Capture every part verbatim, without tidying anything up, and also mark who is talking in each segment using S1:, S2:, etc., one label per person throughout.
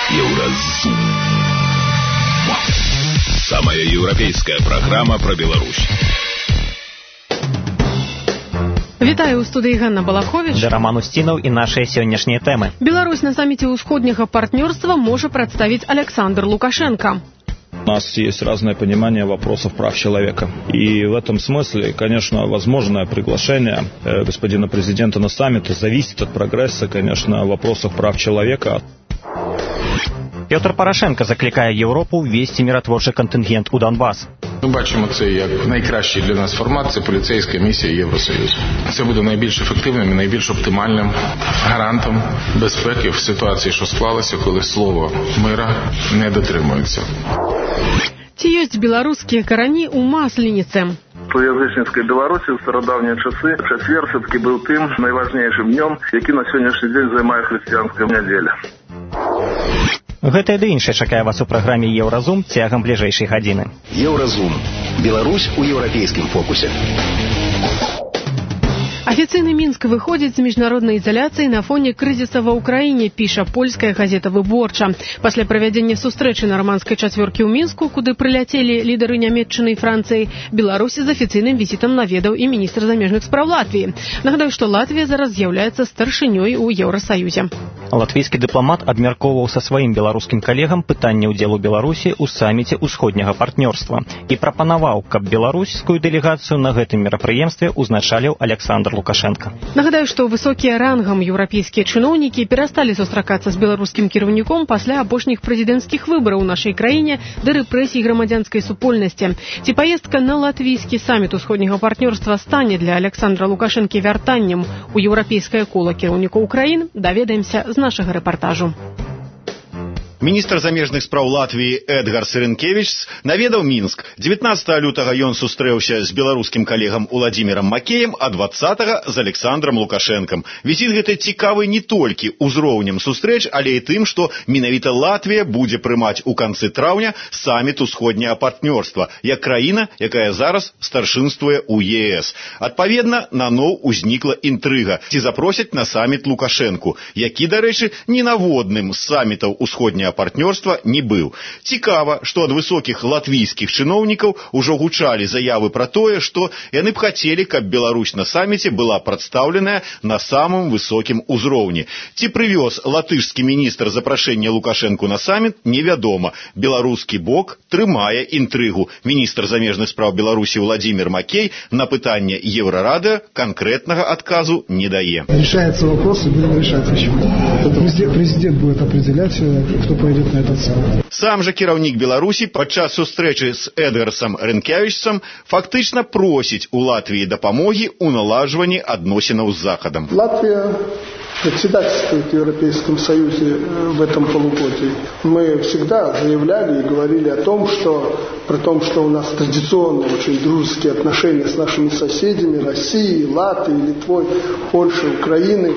S1: Евразум. Самая европейская программа про Беларусь.
S2: Вітаю, у студыі Ганна Балахович.
S3: Да Роман Устинов и наши сегодняшние темы.
S2: Беларусь на саммите Усходнего партнерства может представить Александр Лукашенко.
S4: У нас есть разное понимание вопросов прав человека. И в этом смысле, конечно, возможное приглашение господина президента на саммит зависит от прогресса, конечно, вопросов прав человека.
S3: Петр Порошенко закликає Європу ввести миротворчий контингент у Донбас.
S5: Ми бачимо це як найкращий для нас формат – це поліцейська місія Євросоюзу. Це буде найбільш ефективним і найбільш оптимальним гарантом безпеки в ситуації, що склалася, коли слово мира не дотримується.
S2: Ці ёсць беларускія карані у Масленицы.
S6: У язычніцкай Беларусі ў старадаўнія часы чацвер все-таки быў тым найважнейшым днём, які на сённяшні дзень займае хрысціянская нядзеля.
S3: Гэта ды іншае чакае вас у праграме Еўразум цягам бліжэйшай гадзіны.
S7: Еўразум. Беларусь у еўрапейскім фокусе.
S2: Афіцыйны Мінск выходзіць з міжнароднай изоляцыі на фоне крызіса ва ўкраіне, піша польская газета «Выборча». Пасля правядзення сустрэчы нарманскай чацвёркі ў Мінску, куды прыляцелі лідары Нямецчыны і Францыі, Беларусі з афіцыйным візітам наведаў і міністр замежных спраў Латвіі. Нагадаю, што Латвія зараз з'яўляецца старшынёй у Еўрасаюзе.
S3: Латвійскі дыпламат абмяркоўваў са сваім беларускім калегам пытанне ўдзелу Беларусі ў самміце ўсходняга партнёрства і прапанаваў, каб беларускую дэлегацыю на гэтым мерапрыемстве ўзначаліў Александр Лукашенко.
S2: Нагадаю, што высокія рангам еўрапейскія чыноўнікі перасталі сустракацца з беларускім кіраўніком пасля апошніх прэзідэнцкіх выбараў у нашай краіне да рэпрэсій грамадзянскай супольнасці. Ці паездка на латвійскі самміт усходняга партнёрства стане для Александра Лукашэнкі вяртаннем у еўрапейскае кола кіраўнікоў краін, даведаемся з нашага рэпартажу.
S8: Міністр замежных спраў Латвіі Эдгар Сырынкевіч наведаў Мінск. дзевятнаццатага лютага ён сустрэўся з беларускім калегам Уладзімірам Макеем, а дваццатага з Александром Лукашэнкам. Візіт гэты цікавы не толькі ўзроўнем сустрэч, але і тым, што менавіта Латвія будзе прымаць у канцы траўня самміт усходняга партнёрства, як краіна, якая зараз старшынствуе ў е эс. Адпаведна, наноў узнікла інтрыга, ці запросяць на самміт Лукашэнку, які, дарэчы, ненаводным з саммітаў усходняга партнёрства не быў. Цікава, што ад высокіх латвійскіх чыноўнікаў ужо гучалі заявы пра тое, што яны б хацелі, каб Беларусь на самміце была прадстаўленая на самым высокім узроўні. Ці прывёз латышскі міністр запрашэння Лукашэнку на самміт, невядома. Беларускі бок трымае інтрыгу. Міністр замежных спраў Беларусі Уладзімір Макей на пытанне Еврорады конкретного отказу не дае.
S9: Решается вопрос, и будем решать еще. Президент будет определять, кто пойдет на этот саммит.
S8: Сам жа кіраўнік Беларусі падчас сустрэчы з Эдгарсом Рынкевічсом фактычна просіць у Латвіі дапамогі ў наладжванні адносінаў з Захадам.
S10: Латвия председательствует в Европейском Союзе в этом полугодии. Мы всегда заявляли и говорили о том, что при том, что у нас традиционно очень дружеские отношения с нашими соседями, Россией, Латвией, Литвой, Польшей, Украиной,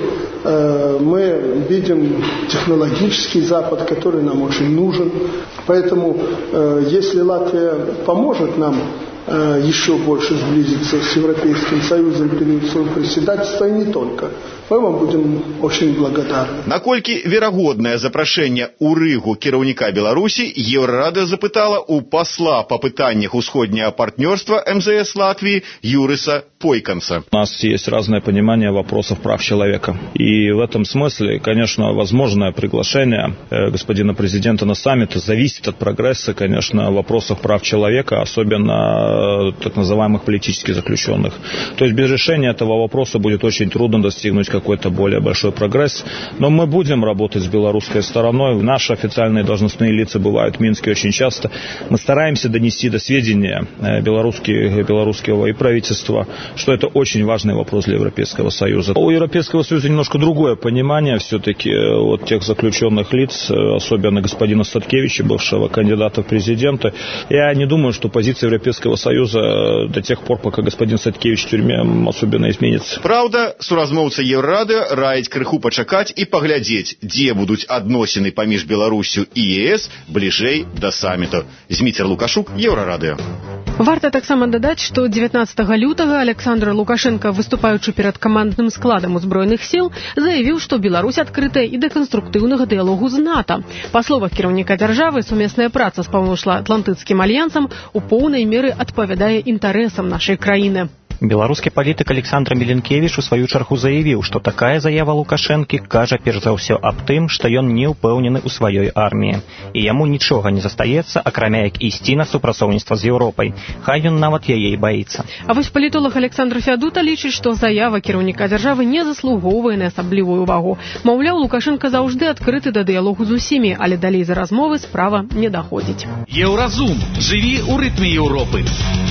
S10: э, мы видим технологический Запад, который нам очень нужен. Поэтому, э, если Латвия поможет нам э, еще больше сблизиться с Европейским Союзом в период своего председательства, и не только, мы вам будем очень благодарны.
S8: Наколькі верагоднае запрашэнне ў Рыгу кіраўніка Беларусі, Еўрарада запытала у пасла по пытаннях усходняга партнёрства эм зэ эс Латвии Юриса Пойканса.
S4: У нас есть разное понимание вопросов прав человека. И в этом смысле, конечно, возможное приглашение господина президента на саммит зависит от прогресса, конечно, вопросов прав человека, особенно так называемых политических заключенных. То есть без решения этого вопроса будет очень трудно достигнуть какой-то более большой прогресс. Но мы будем работать с белорусской стороной. Наши официальные должностные лица бывают в Минске очень часто. Мы стараемся донести до сведения белорусских, белорусского и правительства, что это очень важный вопрос для Европейского Союза. У Европейского Союза немножко другое понимание все-таки вот тех заключенных лиц, особенно господина Статкевича, бывшего кандидата в президенты. Я не думаю, что позиция Европейского Союза до тех пор, пока господин Статкевич в тюрьме, особенно изменится.
S8: Правда, суразмоўца Еўрарады раяць крыху пачакаць і паглядзець, дзе будуць адносіны паміж Беларусю і е эс бліжэй да самміту. Зміцер Лукашук, Еўрарадыё.
S2: Варта таксама дадаць, што дзевятнаццатага лютага Александр Лукашенко, выступаючы перад камандным складам узброеных сіл, заявіў, што Беларусь адкрытая і да канструктыўнага дыялогу з НАТО. Па словах кіраўніка дзяржавы, сумесная праца з Паўночна-Атлантычскім альянсам у поўнай меры адпавядае інтарэсам нашай краіны.
S3: Беларускі палітык Александр Меленкевіч у сваю чаргу заявіў, што такая заява Лукашэнкі кажа перш за ўсё аб тым, што ён не ўпэўнены ў сваёй арміі. І яму нічога не застаецца, акрамя як ісці на супрацоўніцтва з Еўропай. Хай ён нават яе і баіцца.
S2: А вось палітолог Александр Фядута лічыць, што заява кіраўніка дзяржавы не заслугоўвае на асаблівую увагу. Маўляў, Лукашенко заўжды адкрыты да дыялогу з усімі, але далей за размовы справа не даходзіць.
S1: Еўразум. Жыві ў рытме Еўропы.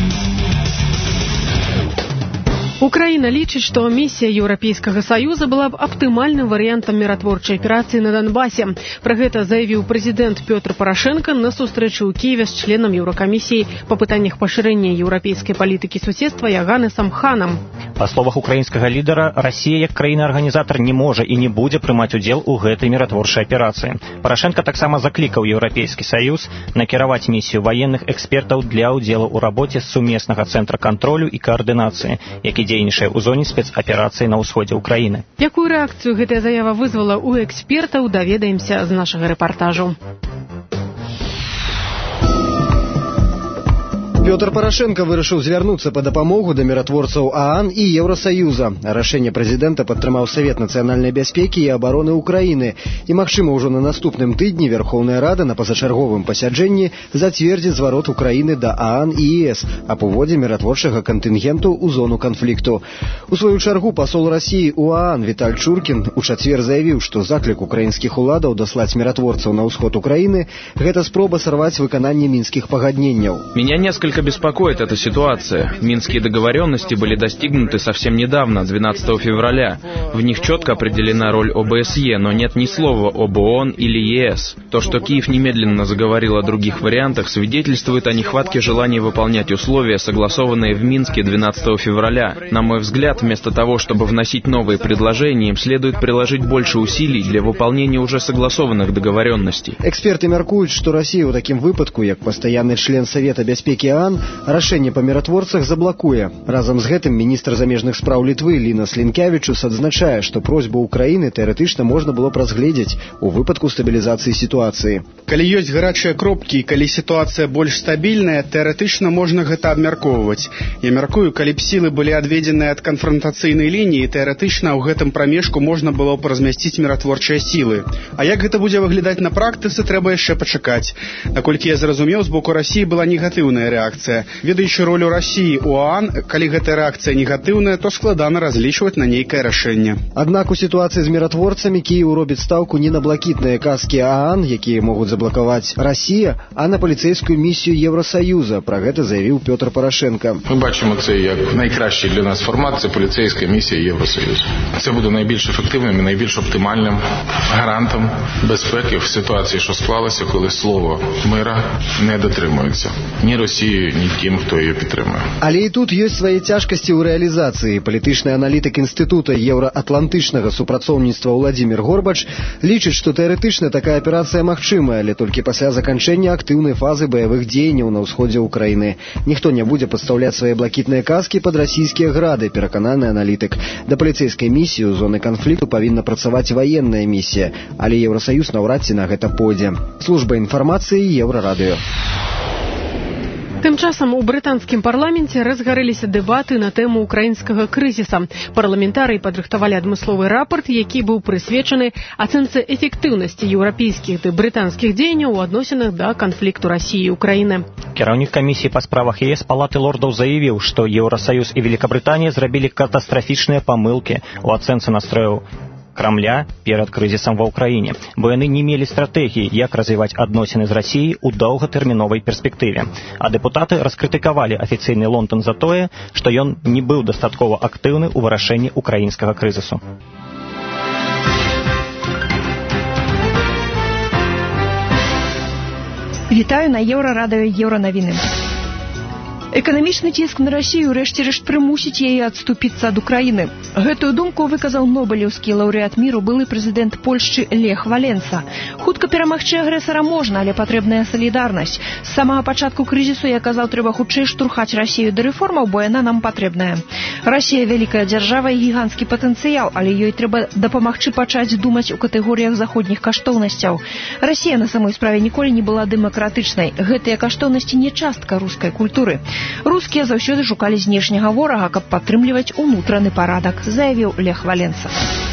S2: Украіна лічыць, што місія Еўрапейскага Саюза была б аптымальным варыянтам міратворчай аперацыі на Донбасе. Пра гэта заявіў прэзідэнт Пётр Парашенко на сустрэчы ў Кіеве з членам Еўракамісіі па пытаннях пашырэння еўрапейскай палітыкі суседства Яганесам Ханам.
S3: Па словах украінскага лідара, Расія як краіна-арганізатар не можа і не будзе прымаць удзел у гэтай міратворчай аперацыі. Парашенко таксама заклікаў Еўрапейскі Саюз накіраваць місію ваенных экспертаў для ўдзелу ў рабоце сумеснага цэнтра кантролю і каардынацыі, які дзейнічае ў зоне спецаперацыі на ўсходзе ўкраіны.
S2: Якую рэакцыю гэтая заява вызвала ў экспертаў, даведаемся з нашага рэпартажу.
S11: Пётр Парашенко вырашыў звярнуцца па дапамогу да міратворцаў ААН і Еўрасаюза. Рашэнне прэзідэнта падтрымаў Савет нацыянальнай бяспекі і абароны Украіны. І, магчыма, ужо на наступным тыдні Верхоўная Рада на пазачарговым пасяджэнні зацвердзіць зварот Украіны да ААН і ЕС аб уводзе міратворчага кантынгенту ў зону канфлікту. У сваю чаргу пасол Расіі ў ААН Віталь Чуркін у чацвер заявіў, што заклік украінскіх уладаў даслаць міратворцаў на ўсход Украіны – гэта спроба сарваць выкананне мінскіх пагадненняў.
S12: Меня несколько беспокоит эта ситуация. Минские договоренности были достигнуты совсем недавно, двенадцатого февраля. В них четко определена роль ОБСЕ, но нет ни слова об ООН или ЕС. То, что Киев немедленно заговорил о других вариантах, свидетельствует о нехватке желания выполнять условия, согласованные в Минске двенадцатого февраля. На мой взгляд, вместо того, чтобы вносить новые предложения, им следует приложить больше усилий для выполнения уже согласованных договоренностей.
S11: Эксперты мяркуюць, што Расія ў такім выпадку, як пастаянны член Савета бяспекі ААН, рашэнне па міратворцах заблакуе. Разам з гэтым міністр замежных спраў Літвы Лінас Лінкявічус адзначае, што просьбу Украіны тэарэтычна можна было б разгледзець у выпадку стабілізацыі сітуацыі.
S13: Калі ёсць гарачыя кропкі і калі сітуацыя больш стабільная, тэарэтычна можна гэта абмяркоўваць. Я мяркую, калі б сілы былі адведзеныя ад канфрантацыйнай лініі, тэарэтычна ў гэтым прамежку можна было б размясціць міратворчыя сілы. А як гэта будзе выглядаць на практыцы, трэба яшчэ пачакаць. Наколькі я зразумеў, з боку Расіі была негатыўная рэакцыя. Ведаючы ролю Расіі ў ААН, калі гэтая рэакцыя негатыўная, то складана разлічваць на нейкае рашэнне.
S11: Аднак у сітуацыі з міратворцамі Кіеў робіць стаўку не на блакітныя казкі ААН, якія могуць заблакаваць Расія, а на паліцейскую місію Євросоюза. Про гэта заявіў Пётр Порошенко.
S5: Ми бачимо це як найкращий для нас формат – це поліцейська місія Євросоюзу. Це буде найбільш ефективним і найбільш оптимальним гарантом безпеки в ситуації, що склалася, коли слово мира не дотримується ні Росією, ні тим, хто її підтримує.
S11: Але і тут ёсць свае цяжкасці ў рэалізацыі. Палітычны аналітык Інстытута еўраатлантычнага супрацоўніцтва Владзімір Горбач лічыць, што тэарэтычна такая аперацыя магчымая, але толькі пасля заканчэння актыўнай фазы баявых дзеянняў на ўсходзе Украіны. Ніхто не будзе падстаўляць свае блакітныя казкі пад расійскія грады, перакананы аналітык. Да паліцэйскай місіі ў зоны канфлікту павінна працаваць ваенная місія, але Еўрасаюз наўрад ці на гэта пойдзе. Служба інфармацыі Еўрарадыё.
S2: Тым часам у брытанскім парламенце разгарэліся дэбаты на тэму украінскага крызіса. Парламентарыі падрыхтавалі адмысловы рапорт, які быў прысвечаны ацэнцы эфектыўнасці еўрапейскіх ды брытанскіх дзеянняў у адносінах да канфлікту Расіі і Украіны.
S3: Кіраўнік камісіі па справах ЕС Палаты лордаў заявіў, што Еўрасаюз і Великабрытанія зрабілі катастрафічныя памылкі ў ацэнцы настрояў Крамля перад крызісам ва ўкраіне, бо яны не мелі стратэгіі, як развіваць адносіны з Расіяй у доўгатэрміновай перспектыве. А дэпутаты раскрытыкавалі афіцыйны Лондон за тое, што ён не быў дастаткова актыўны ў вырашэнні украінскага крызісу.
S14: Вітаю на Еўрарадыё Еўранавіны. Эканамічны ціск на Расію рэшце-рэшт прымусіць яе адступіцца ад Украіны. Гэтую думку выказаў нобелеўскі лаўрэат міру былы прэзідэнт Польшчы Лех Валенса. Хутка перамагчы агрэсара можна, але патрэбная салідарнасць. З самага пачатку крызісу я казаў, трэба хутчэй штурхаць Расію да рэформаў, бо яна нам патрэбная. Расія вялікая дзяржава і гіганцкі патэнцыял, але ёй трэба дапамагчы пачаць думаць у катэгорыях заходніх каштоўнасцяў. Расія на самой справе ніколі не была дэмакратычнай. Гэтыя каштоўнасці не частка рускай культуры. Рускія заўсёды шукалі знешняга ворага, каб падтрымліваць унутраны парадак, заявіў Лех Валенса.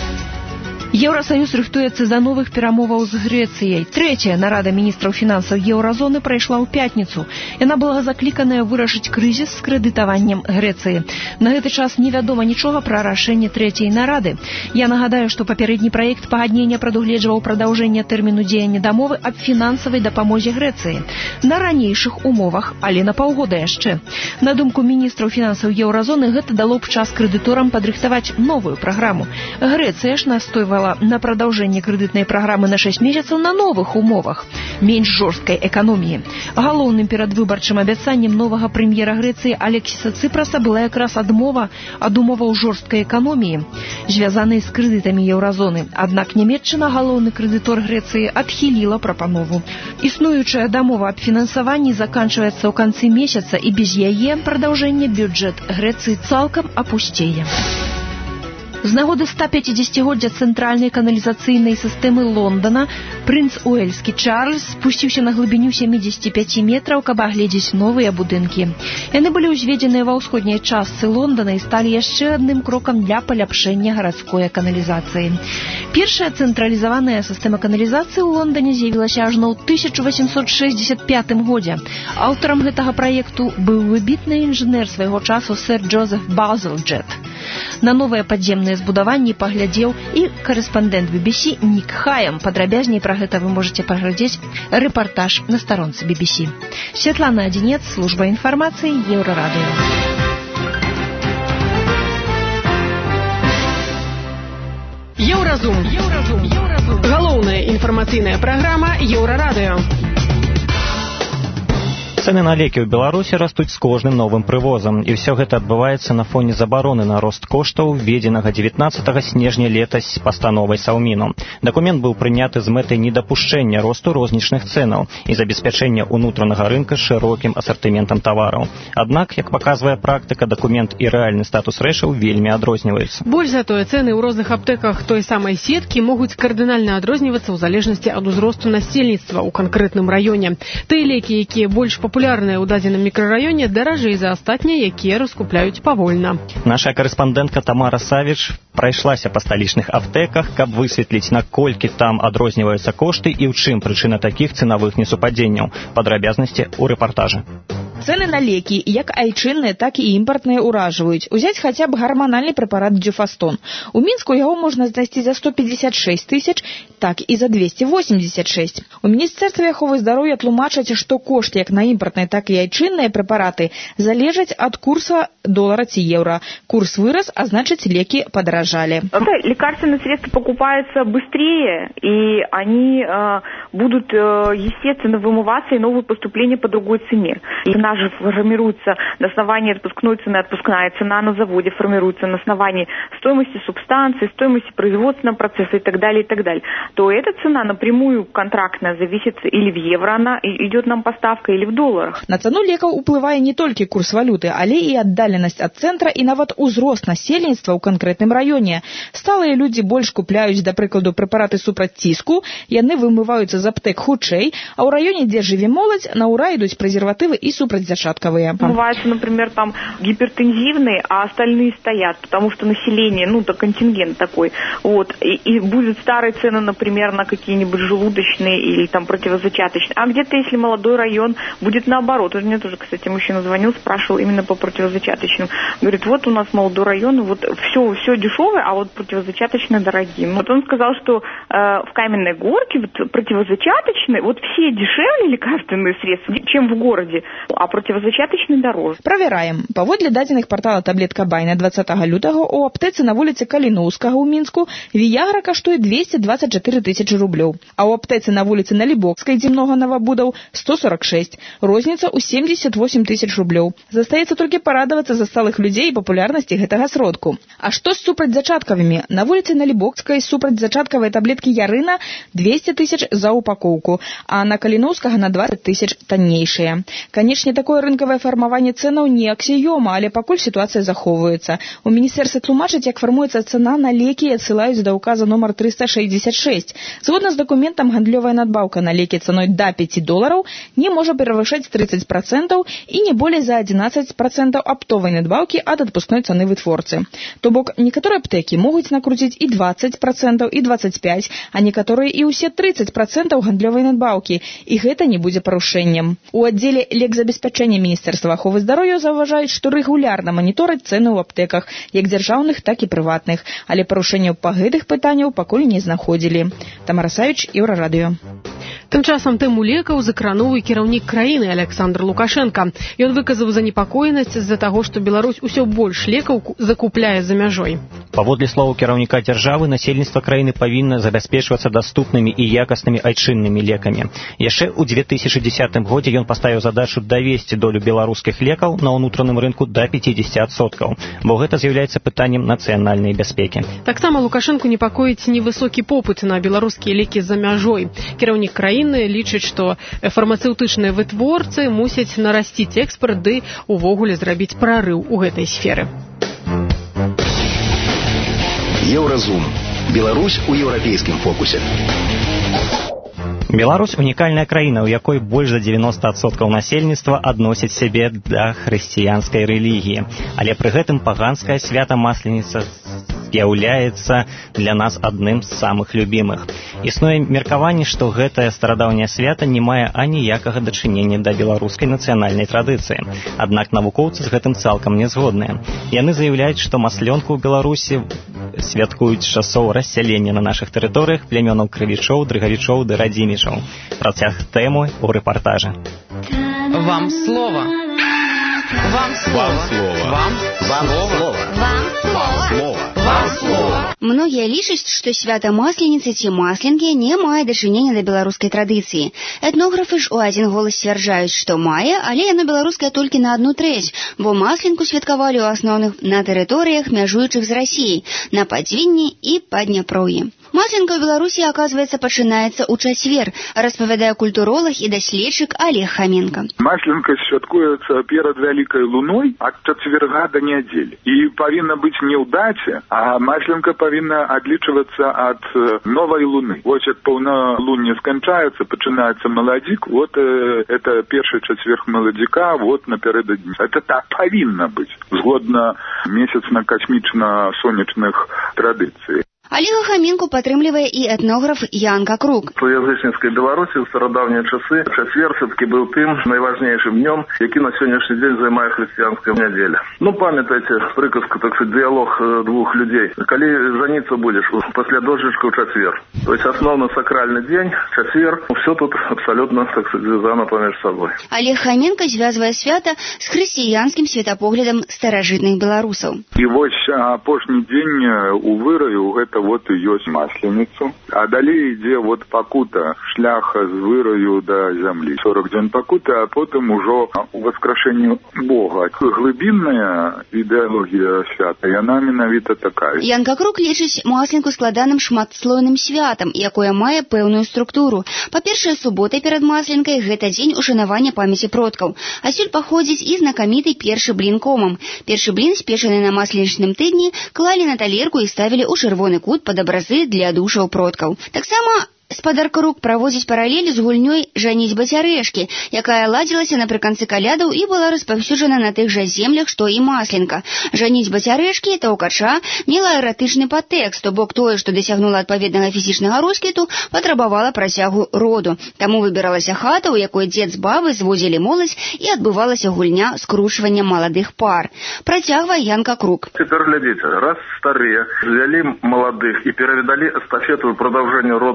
S14: Еўрасаюз рыхтуецца да новых перамоваў з Грэцыяй. Трэцяя нарада міністраў фінансаў еўразоны прайшла ў пятніцу. Яна была закліканая вырашыць крызіс з крэдытаваннем Грэцыі. На гэты час невядома нічога пра рашэнне трэцяй нарады. Я нагадаю, што папярэдні праект пагаднення прадугледжваў прадаўжэнне тэрміну дзеяння дамовы аб фінансавай дапамозе Грэцыі. На ранейшых умовах, але на паўгода яшчэ. На думку міністраў фінансаў еўразоны, гэта дало б час крэдыторам падрыхтаваць новую праграму. Грэцыя ж настойвала на прадаўжэнне крэдытнай праграмы на шэсць месяцаў на новых умовах, менш жорсткай эканоміі. Галоўным перадвыбарчым абяцаннем новага прэм'ера Грэцыі Алексіса Цыпраса была якраз адмова ад умоваў жорсткай эканоміі, звязанай з крэдытамі еўразоны. Аднак нямецчына, галоўны крэдытор Грэцыі, адхіліла прапанову. Існуючая дамова аб фінансаванні заканчваецца ў канцы месяца, і без яе прадаўжэння бюджэт Грэцыі цалкам апусцее. З нагоды ста пяцідзесяцігоддзя цэнтральнай каналізацыйнай сістэмы Лондона прынц Уэльскі Чарльз спусціўся на глыбіню сямідзесят пяць метраў, каб агледзець новыя будынкі. Яны былі ўзведзеныя ва ўсходняй частцы Лондона і сталі яшчэ адным крокам для паляпшэння гарадской каналізацыі. Першая цэнтралізаваная сістэма каналізацыі ў Лондоне з'явілася ажно ў тысяча васемсот шэсцьдзесят пятым годзе. Аўтарам гэтага праекту быў выбітны інжынер свайго часу сэр Джозеф Базелджэт. На новыя падземныя збудаванні паглядзеў і корэспандэнт би би сі Нік Хаем. Падрабязней пра гэта вы можаце паглядзець рэпартаж на старонцы би би сі. Святлана Адзінец, служба інфармацыі, Еўрарадыё.
S2: Еўразум. Еўразум. Еўразум. Галоўная інфармацыйная праграма Еўрарадыё.
S3: Цэны на лекі ў Беларусі растуць з кожным новым прывозам, і ўсё гэта адбываецца на фоне забароны на рост коштаў, введзенага дзевятнаццатага снежня летась пастановай Саўміну. Дакумент быў прыняты з мэтай недапушчэння росту рознічных цэнаў і забеспячэння ўнутранага рынка шырокім асартыментам тавараў. Аднак, як паказвае практыка, дакумент і рэальны статус рэчаў вельмі адрозніваюцца.
S2: Больш затое цэны ў розных аптэках той самай сеткі могуць кардынальна адрознівацца ў залежнасці ад узросту насельніцтва ў канкрэтным раёне. Тыя лекі, якія больш папулярныя ў дадзеным мікрараёне, даражэй за астатнія, якія раскупляюць павольна.
S3: Наша карэспандэнтка Тамара Савіч прайшлася па сталічных аптэках, каб высветліць, наколькі там адрозніваюцца кошты і ў чым прычына такіх цэнавых несупадзенняў. Падрабязнасці ў рэпартажы.
S15: Цены на лекі, як айчынныя, так і імпартныя, уражваюць. Узяць хаця б гарманальны прэпарат Дзюфастон. У Мінску яго можна знайсці за сто пятьдесят шесть тысяч, так і за двести восемьдесят шесть. У Міністэрстве аховы здароўя тлумачаць, што кошт як на імпартныя, так і айчынныя прэпараты залежаць ад курса долара ці еўра. Курс вырас, а значит, леки подорожали.
S16: Лекарственные средства покупаются быстрее, и они э, будут, э, естественно, вымываться, и новые поступления по другой цене. Цена же формируется на основании отпускной цены, отпускная цена на заводе формируется на основании стоимости субстанции, стоимости производственного процесса и так далее, и так далее. То эта цена напрямую контрактная зависит или в евро она идет нам поставка, или в долларах.
S15: На цену лекаў уплывае не толькі курс валюты, але і аддаленасць ад цэнтра і нават узрост насельніцтва ў канкрэтным раёне. Сталыя людзі больш купляюць, да прыкладу, прэпараты супраць ціску, яны вымываюцца з аптэк хутчэй, а ў раёне, дзе жыве моладзь, на ўра ідуць прэзерватывы і супрацьзачаткавыя.
S16: Бывается, например, там гипертензивные, а остальные стоят, потому что население, ну, то контингент такой. Вот. И, и будут старые цены, например, на какие-нибудь желудочные или там противозачаточные. А где-то, если молодой район, будет наоборот. Вот мне тоже, кстати, мужчина звонил, спрашивал именно по противозачаточным. Говорит, вот у нас молодой район, вот все, все дешевое, а вот противозачаточные дорогие. Вот он сказал, что э, в Каменной Горке вот, противозачаточные противозачаточные, вот все дешевле лекарственные средства, чем в городе, а противозачаточные дороже.
S15: Правяраем. Паводле дадзеных портала Таблетка Байна двадцатага лютага у аптэцы на вуліцы Каліноўскага ў Мінску Віягра каштуе двести двадцать четыре тысячи рублёў, а у аптэцы на вуліцы Налібокскай, дзе многа новабудаў, сто сорок шесть. Розніца ў семьдесят восемь тысяч рублёў. Застаецца толькі парадавацца за сталых людзей і папулярнасці гэтага сродку. А што з супрацьзачаткавымі? На вуліцы Налібокскай супрацьзачаткавыя таблеткі Ярына двести тысяч за упакоўку, а на Каліноўскага на двадцать тысяч таннейшыя. Канечне, такое рынкавае фармаванне цэнаў не аксіёма, але пакуль сітуацыя захоўваецца. У міністэрстве тлумачаць, як фармуецца цана на лекі і адсылаюць да указа номер триста шестьдесят шесть. Згодна з дакументам, гандлёвая надбаўка на лекі цаной да пяти долараў не можа перавышаць тридцать процентов і не болей за одиннадцать процентов аптовай надбаўкі ад адпускной цаны вытворцы. То бок, некаторыя аптэкі могуць накруціць і двадцать процентов, і двадцать пять процентов, а некаторыя і ўсе тридцать процентов гандлёвай надбаўкі, і гэта не будзе парушэннем. У аддзеле лекзабеспячэння Міністэрства аховы здароўя заўважаюць, што рэгулярна манітораць цэны ў аптэках, як дзяржаўных, так і прыватных, але парушэнняў па гэтых пытанняў пакуль не знаходзілі. Тамара Савіч, Еўрарадыё.
S2: Тым часам тэму лекаў закрануў і кіраўнік краіны Александр Лукашенко. Ён выказаў занепакоенасць з-за таго, што Беларусь усё больш лекаў закупляе за мяжой.
S3: Паводле словаў кіраўніка дзяржавы, насельніцтва краіны павінна забяспечвацца даступнымі і якаснымі айчыннымі лекамі. Яшчэ ў две тысячи дзесятым годзе ён паставіў задачу давесці долю беларускіх лекаў на ўнутраным рынку да пятьдесят процентов, бо гэта з'яўляецца пытаннем нацыянальнай бяспекі.
S2: Таксама Лукашенко непакоіць невысокі попыт на беларускія лекі за мяжой. Кіраўнік краіны лічыць, што фармацэўтычныя вытворцы мусяць нарасціць экспарт ды увогуле зрабіць прарыў у гэтай сферы.
S7: Еўразум. Беларусь у еўрапейскім фокусе.
S3: Беларусь – унікальная краіна, у якой больш за девяносто процентов насельніцтва адносіць сябе да хрысціянскай рэлігіі. Але пры гэтым паганскае свята Масленіца з'яўляецца для нас адным з самых любімых. Існуе меркаванне, што гэтае старадаўняе свята не мае аніякага дачынення да беларускай нацыянальнай традыцыі. Аднак навукоўцы з гэтым цалкам не згодныя. Яны заяўляюць, што маслёнку ў Беларусі святкуюць з часоў рассялення на нашых тэрыторыях плямёнаў крывічоў, дрыгавічоў ды радзімічоў. Працяг тэмы ў рэпартажы.
S17: Вам слово. Вам слово.
S7: Вам слово. Вам слово.
S17: Вам слово. Вам слово.
S18: Многія лічаць, што свята Масленицы ці Масленкі не мае дачынення да беларускай традыцыі. Этнографы ж у адзін голас сцвярджаюць, што мае, але яно беларускае толькі на одну трэць, бо Масленку святкавалі ў асноўных на тэрыторыях, мяжуючых з Расіяй, на Падзвінні і Падняпроўі. Масленка ў Беларусі, аказваецца, пачынаецца ў чацвер, распавядае культуролог і даследчык Олег Хоменко.
S19: Масленка святкуецца перад вялікай луной ад чацверга да нядзелі. І павінна быць не ў даце, а Масленка павінна адлічвацца ад новай луны. Вось як паўналунне сканчаецца, пачынаецца маладзік, вот э, это першы чацверг маладзіка, вот напярэдадні. Это так павінна быць, згодна месячна-касмічна-сонечных традыцый.
S18: Олега Хоменко падтрымлівае і этнограф Янка Крук.
S6: У язычніцкай Беларусі ў старадаўнія часы чацвер все-таки быў тым найважнейшым днём, які на сённяшні дзень займае хрысціянская нядзеля. Ну, памятаеце прыказку, так сказать, дыялог двух людзей. Калі жаніцца будзеш пасля дождичка ў чацвер. То есть асноўны сакральны дзень, чацвер, все тут абсолютно, так сказать, звязано паміж сабой.
S18: Олег Хоменко звязвае свята з хрысціянскім светапоглядам старажытных беларусаў.
S19: І вось апошні дзень у выраю гэта вот і ёсць Масленіцу. А далей ідзе вот пакута шляха з выраю да зямлі. сорок дзён пакуты, а потым ужо уваскрашэнне Бога. Глыбінная ідэалогія свята, яна менавіта такая.
S18: Янка Крук лічыць Масленку складаным шматслойным святам, якое мае пэўную структуру. Па-першае, суботай перад Масленкай гэта дзень ушанавання памяці продкаў. Адсюль паходзіць і знакаміты першы блін комам. Першы блін, спечаны на масленічным тыдні, клалі на талерку і ставілі ў чырвоны кут пад абразы для душаў продкаў. Таксама спадар Крук праводзіць паралелі з гульнёй «Жаніцьба цярэшкі», якая ладзілася напрыканцы калядаў і была распаўсюджана на тых жа землях, што і Масленка. «Жаніцьба цярэшкі» таўкача мела эратычны падтэкст, то бок тое, што дасягнула адпаведнага фізічнага росквіту, патрабавала працягу роду. Таму выбіралася хата, у якой дзед з бабы звозілі моладзь і адбывалася гульня скручвання маладых пар. Працягвае Янка Крук.
S6: Цяпер глядзіце, раз старыя взялі маладых і перавядалі эстафету прадаўжэння роду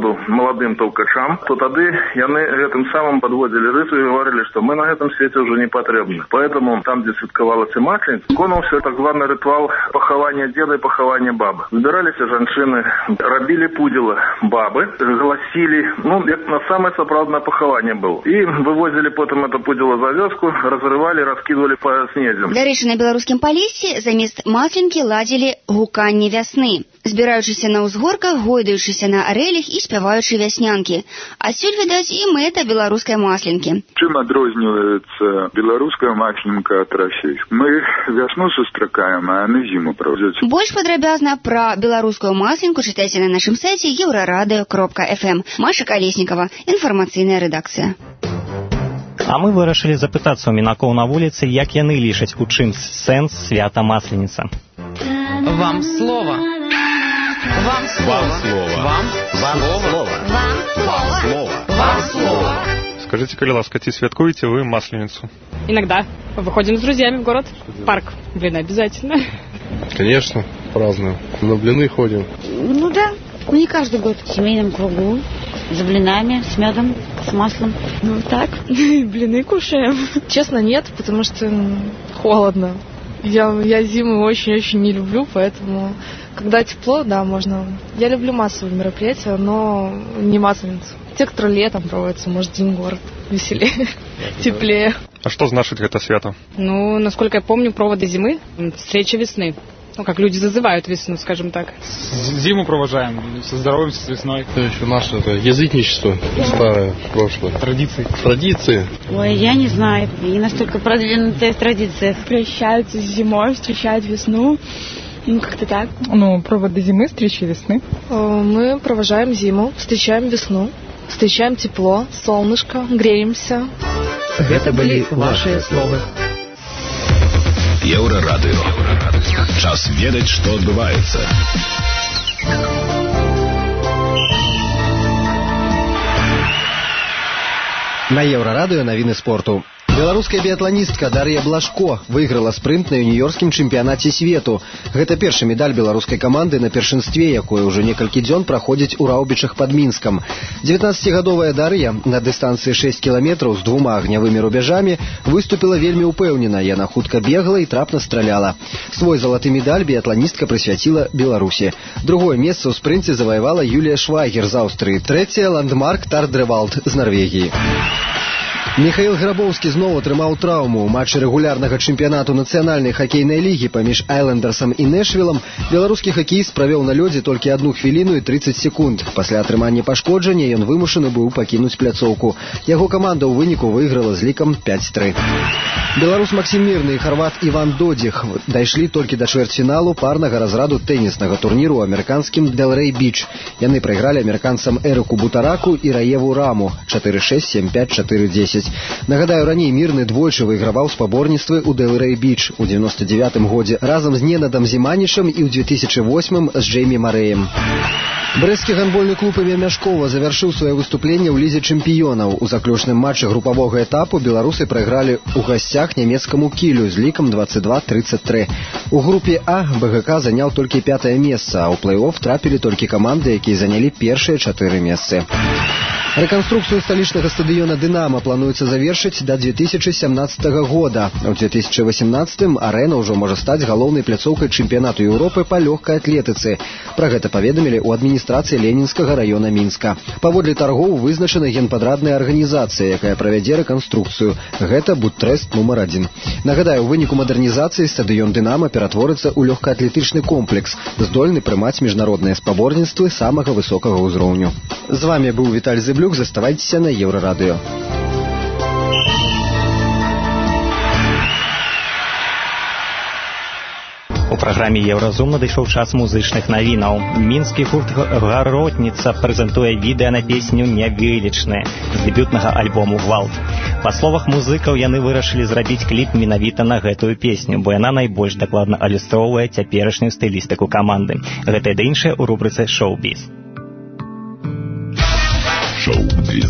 S6: маладым толкачам, то тады яны гэтым самым подводили рысу и говорили, что мы на этом свете уже не потребны. Поэтому там, где святкавалася Масленица, выконывался так званый ритуал пахавання деда и пахавання бабы. Збирались женщины, робили пудила бабы, гласили, ну, это на самое сапраўднае пахаванне было. И вывозили потом это пудило за вёску, разрывали, раскидывали по снедзям.
S18: Дарэчы, на беларускім палесе замест масленкі ладзілі гуканне вясны, збіраючыся на ўзгорках, гойдаючыся на арэлях і спяваючы вяснянкі. Адсюль, відаць, і мэта беларускай масленкі.
S19: Чым адрозніваецца беларуская масленка ад расейскай? Мы вясну сустракаем, а яны зіму праводзяць.
S18: Больш падрабязна пра беларускую масленку чытайце на нашым сайце еўрарадыё кропка эф эм. Маша Калеснікова, інфармацыйная рэдакцыя.
S3: А мы вырашылі запытацца ў мінакоў на вуліцы, як яны лічаць, у чым сэнс свята Масленица.
S17: Вам слово. Вам слово.
S3: Вам слово.
S17: Вам слово. Вам слово.
S20: Скажите, коли ласка, ці святкуете вы Масленицу?
S21: Иногда. Выходим с друзьями в город. Парк. Блины обязательно.
S22: Конечно, празднуем. На блины ходим.
S23: Ну да, не каждый год. В семейном кругу. За блинами, с медом, с маслом.
S21: Ну так, блины кушаем. Честно, нет, потому что холодно. Я, я зиму очень-очень не люблю, поэтому когда тепло, да, можно. Я люблю массовые мероприятия, но не Масленицу. Те, которые летом проводятся, может, День город веселее, теплее.
S20: А что значит это свято?
S21: Ну, насколько я помню, проводы зимы, встреча весны. Ну, как люди зазывают весну, скажем так.
S24: Зиму провожаем, со здоровьем, с весной.
S22: Это еще наше это, язычничество старое, прошлое.
S24: Традиции.
S22: Традиции.
S23: Ой, я не знаю, не настолько продвинутая в традициях.
S25: Прощаются с зимой, встречают весну. Ну, как-то так.
S26: Ну, проводы зимы, встречи весны.
S21: Мы провожаем зиму, встречаем весну, встречаем тепло, солнышко, греемся.
S27: Это были ваши словы.
S7: Еўрарадыё. Час ведаць, што адбываецца.
S11: На Еўрарадыё навіны спорту. Беларуская біятланістка Дар'я Блажко выйграла спрынт на юніёрскім чэмпіянаце свету. Гэта першы медаль беларускай каманды на першынстве, якое ўжо некалькі дзён праходзіць у Раўбічах пад Мінскам. дзевятнаццацігадовая Дар'я на дыстанцыі шэсць кіламетраў з двума агнявымі рубяжамі выступіла вельмі ўпэўнена. Яна хутка бегла і трапна страляла. Свой залаты медаль біятланістка прысвяціла Беларусі. Другое месца ў спрынце заваявала Юлія Швайгер з Аўстрыі. Трэцяе Ландмарк Тардревалд з Нарвегіі. Михаил Грабоўскі зноў атрымаў траўму. У матчы рэгулярнага чэмпіянату нацыянальнай хакейнай лігі паміж Айлендерсам і Нэшвілам беларускі хакеіст правёў на лёдзе толькі одну хвіліну і тридцать секунд. Пасля атрымання пашкоджання ён вымушаны быў пакінуць пляцоўку. Яго каманда ў выніку выйграла з лікам пять тры. Беларус Максім Мірны і харват Іван Додзіх дайшлі толькі да чвэрцьфіналу парнага разраду тэніснага турніру ў амерыканскім Дэлрэй Біч. Яны прайгралі амерыканцам Эрыку Бутараку і Раеву Раму чатыры шэсць сем пять чатыры дзесяць. Нагадаю, раней Мірны двойчы выйграваў спаборніцтвы ў Дэлрэй Біч у девяносто девятым годзе разам з Ненадам Зіманічам і ў две тысячи восьмым з Джеймі Марэем. Брэсцкі гандбольны клуб імя Мяшкова завяршыў свае выступленне ў лізе чэмпіёнаў. У заключным матчы групавога этапу беларусы прайгралі ў гасцях нямецкаму Кілю з лікам двадцать два тридцать три. У групе А БГК заняў толькі пятае месца, а ў плэй-офф трапілі толькі каманды, якія занялі першыя чатыры месцы. Рэканструкцыю сталічнага стадыёна «Дынамо» плануецца завершыць да две тысячи семнадцатого года. У две тысячи восемнадцатым арэна ўжо можа стаць галоўнай пляцоўкай чэмпіянату Еўропы па лёгкай атлетыцы. Пра гэта паведамілі ў адміністрацыі Ленінскага раёна Мінска. Паводле таргоў вызначана генпадрадная арганізацыя, якая правядзе рэканструкцыю. Гэта будтрэст нумар адзін. Нагадаю, у выніку мадэрнізацыі стадыён «Дынамо» ператворыцца ў лёгкаатлетычны комплекс, здольны прымаць міжнародныя спаборніцтвы самага высокага ўзроўню. З вамі быў Віталь Зыблюк. Заставайцеся на Еўрарадыё.
S3: У праграме Еўразум надышоў час музычных навінаў. Мінскі гурт «Гаротніца» прэзентуе відэа на песню «Нявылічнае» з дэбютнага альбому «Гвалт». Па словах музыкаў, яны вырашылі зрабіць кліп менавіта на гэтую песню, бо яна найбольш дакладна адлюстроўвае цяперашнюю стылістыку каманды. Гэта і да іншае ў рубрыцы «Шоу-біз».
S7: Шоу-біз.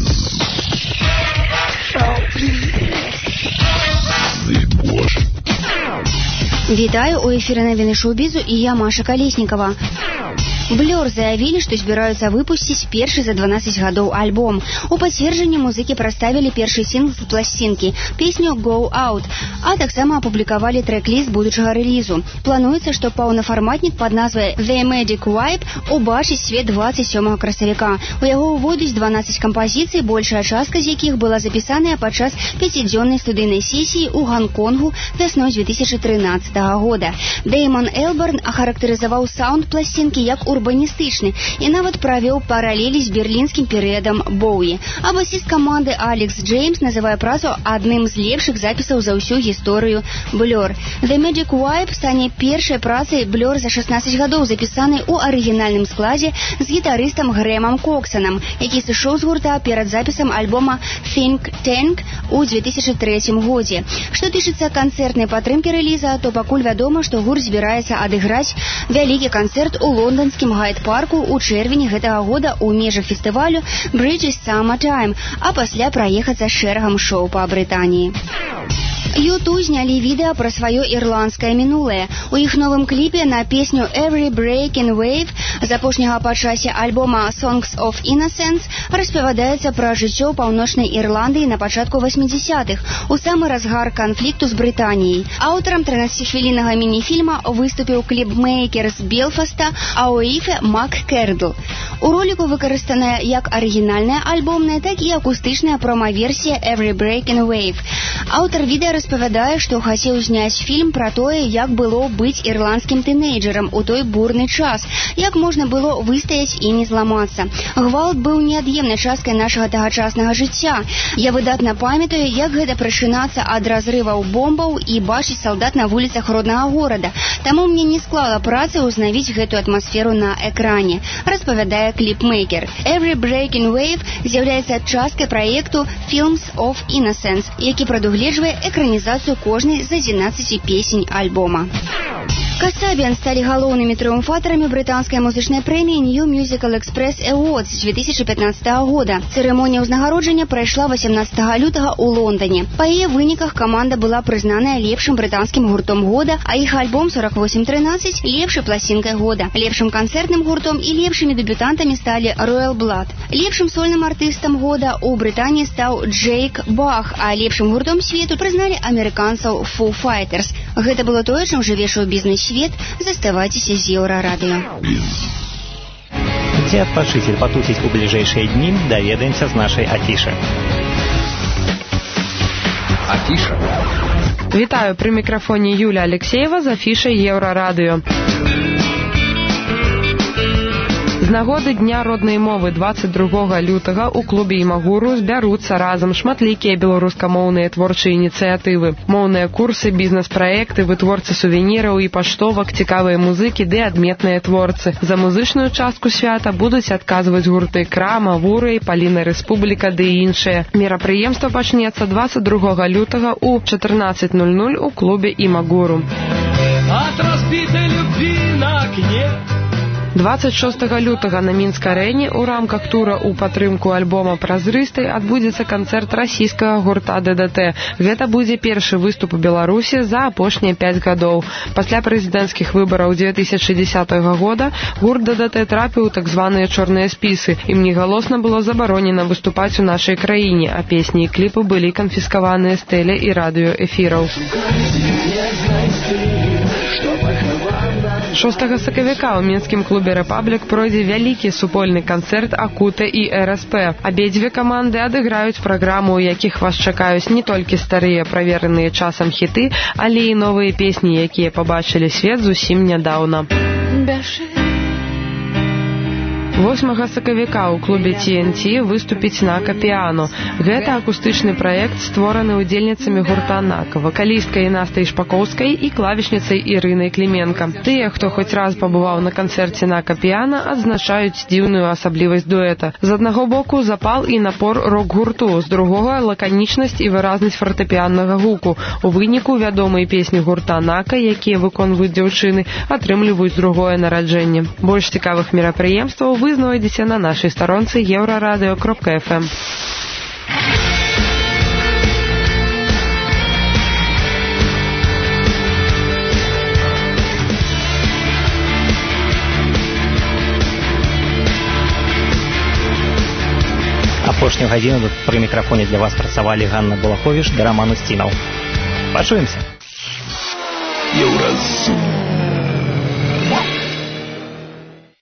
S18: Вітаю, у эфіры навіны шоу-бізу і я, Маша Калеснікова. Blur заявілі, што збіраюцца выпусціць першы за дванаццаць гадоў альбом. У пацверджанне музыкі прадставілі першы сінгл з пласцінкі, песню «Go Out», а таксама апублікавалі трэк-ліст будучага рэлізу. Плануецца, што паўнафарматнік пад назвай «The Magic Vibe» убачыць свет дваццаць сёмага красавіка. У яго ўвойдуць дванаццаць кампазіцый, большая частка з якіх была запісаная падчас пяцідзённай студыйнай сесіі ў Ганконгу вясной дзве тысячы трынаццатага года. Дэймон Элберн ахарактарызаваў саунд пласцінкі як урбаністычны і нават правёў паралелі з берлінскім перыядам Боуі. А басіст каманды Алекс Джеймс называе працу адным з лепшых запісаў за ўсю гісторыю Blur. The Magic Vibe стане першай працай Blur за шаснаццаць гадоў, запісанай у арыгінальным складзе з гітарыстам Грэмам Коксанам, які сышоў з гурта перад запісам альбома Think Tank у дзве тысячы трэцім годзе. Што тычыцца канцэртнай падтрымкі рэліза, то пакуль вядома, што гурт збіраецца адыграць вялікі канцэрт у лонданскім гайд-парку ў чэрвені гэтага года ў межах фестывалю British Summertime, а пасля праехацца шэрагам шоу па Брытаніі. ю ту знялі відэа пра сваё ірландскае мінулае. У іх новым кліпе на песню «Every Breaking Wave» з апошняга па часе альбома «Songs of Innocence» распавядаецца пра жыццё ў паўночнай Ірландыі на пачатку васьмідзясятых, у самы разгар канфлікту з Брытаніяй. Аўтарам трынаццацігвіліннага міні-фільма выступіў кліпмейкер з Белфаста Ауэйфе Мак Кердл. У роліку выкарыстаная як арыгінальная альбомная, так і акустычная промо-версія «Every Breaking Wave». Аўтар відэа распавядае, што хацеў зняць фільм пра тое, як было быць ірландскім тынейджерам у той бурны час, як можна было выстаяць і не зламацца. Гвалт быў неад'емнай часткай нашага тагачаснага жыцця. Я выдатна памятаю, як гэта прачынацца ад разрываў бомбаў і бачыць салдат на вуліцах роднага горада. Таму мне не склала працы ўзнавіць гэтую атмасферу на экране, распавядае кліпмейкер. «Every Breaking Wave» з'яўляецца часткай праекту «Films of Innocence», які прадугледжвае экранізацыю кожнай з адзінаццаці песень альбома. Касабіан сталі галоўнымі трыумфатарамі брытанскай музычнай прэміі New Musical Express Awards дзве тысячы пятнаццатага года. Цырымонія ўзнагароджання прайшла васемнаццатага лютага ў Лондане. Па яе выніках каманда была прызнаная лепшым брытанскім гуртом года, а іх альбом сорок восемь тринадцать лепшай пласцінкай года. Лепшым канцэртным гуртом і лепшымі дэбютантамі сталі Royal Blood. Лепшым сольным артыстам года ў Брытаніі стаў Джейк Бах, а лепшым гуртом свету прызналі амерыканцаў Foo Fighters. Гэта было тое, чым жыве шоу-бізнес свет. Заставайтесь з Еўрарадыё.
S3: Где отпочить или потусить в ближайшие дни, доведаемся с нашей Афиши.
S7: Афиша.
S2: Вітаю, при микрофоне Юля Алексеева з Афішай Еўрарадыё. З нагоды Дня роднай мовы двадцать другога лютага ў клубе Імагуру збяруцца разам шматлікія беларускамоўныя творчыя ініцыятывы. Моўныя курсы, бізнес-праекты, вытворцы сувеніраў і паштовак, цікавыя музыкі ды адметныя творцы. За музычную частку свята будуць адказваць гурты Крама, Вурэй, Паліна Рэспубліка ды іншыя. Мерапрыемства пачнецца двадцать другога лютага ў чатырнаццаць ноль ноль у клубе Імагуру.
S1: От разбитой любви на окне
S2: двадцать шостага лютага на Мінск-арэне ў рамках тура ў падтрымку альбома «Празрыстай» адбудзецца канцэрт расійскага гурта дэ дэ тэ. Гэта будзе першы выступ у Беларусі за апошнія пяць гадоў. Пасля прэзідэнцкіх выбараў дзве тысячы дзесятага года гурт дэ дэ тэ трапіў у так званыя чорныя спісы. Ім негалосна было забаронена выступаць у нашай краіне, а песні і кліпы былі канфіскаваныя з тэле- і радыёэфіраў. шостага сакавіка ў мінскім клубе «Рэпаблік» пройдзе вялікі супольны канцэрт «Акута» і эр эс пэ. Абедзве каманды адыграюць праграму, у якіх вас чакаюць не толькі старыя правереныя часам хіты, але і новыя песні, якія пабачылі свет зусім нядаўна. восьмага сакавіка ў клубе ти эн ти выступіць Нака Піано. Гэта акустычны праект, створаны удзельніцамі гурта Нака, вакалісткай Настай Шпакоўскай і клавішніцай Ірынай Кліменка. Тыя, хто хоць раз пабываў на канцэрце Нака Піано, адзначаюць дзіўную асаблівасць дуэта. З аднаго боку запал і напор рок-гурту, з другога лаканічнасць і выразнасць фартэпіяннага гуку. У выніку вядомыя песні гурта Нака, якія выконваюць дзяўчыны, атрымліваюць другое нараджэнне. Больш цікавых мерапрыемстваў вы знойдзеце на нашай старонцы еўрарадыё кропка эф эм.
S3: Апошнюю гадзіну пры мікрафоне для вас працавалі Ганна Балаховіч да Раман Устінаў. Пачуемся.
S7: Еўразум.